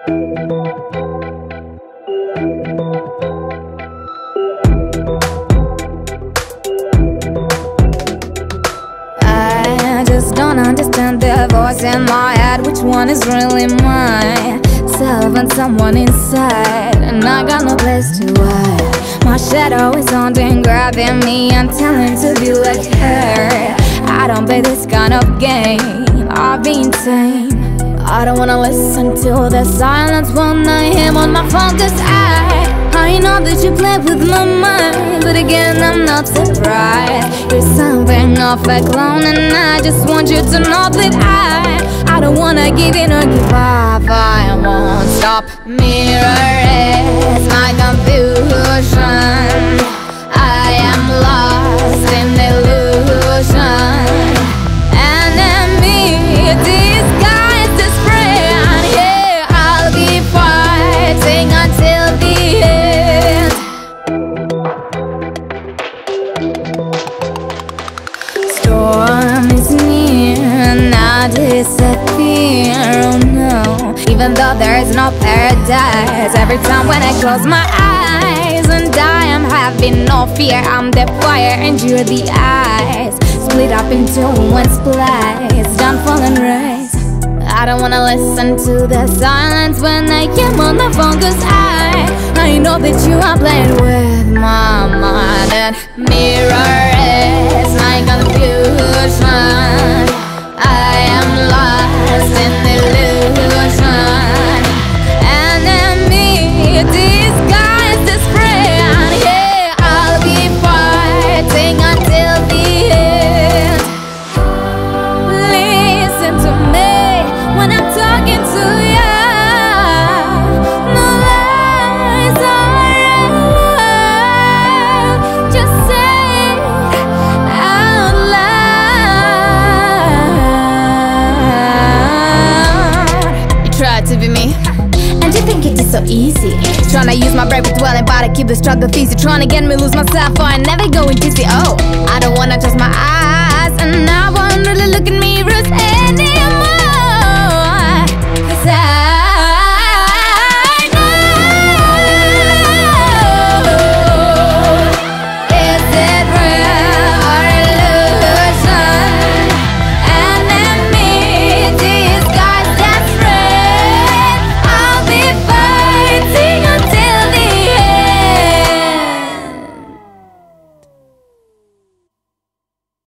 I just don't understand the voice in my head. Which one is really mine? Self and someone inside, and I got no place to hide. My shadow is haunting, grabbing me and telling to be like her. I don't play this kind of game, I've been tame. I don't wanna listen to the silence when I am on my phone, cause I know that you play with my mind, but again I'm not surprised. You're something of a clone, and I just want you to know that I don't wanna give in or give up. I won't stop. Mirror is my confusion. I am lost in illusion. Enemy disguised as friend. Yeah, I'll be fighting until the end. Storm is near and I disappear. Oh no, even though there is no paradise. Every time when I close my eyes and I am having no fear, I'm the fire and you're the ice. Split up into one splice, don't fall and rise. I don't wanna listen to the silence when I am on the phone, cause I know that you are playing with my mind. And mirror is my confusion. I am lost in illusion. Enemy disguised as friend. Yeah, I'll be fighting until the end. Listen to me when I'm talking to you. No lies are allowed. Just say out loud. You tried to be me, and you think it is so easy. Tryna use my brain for dwelling, but I keep the struggle easy. Tryna get me lose myself, or I never go into see. Oh, I don't wanna trust my eyes, and I won't really look at me.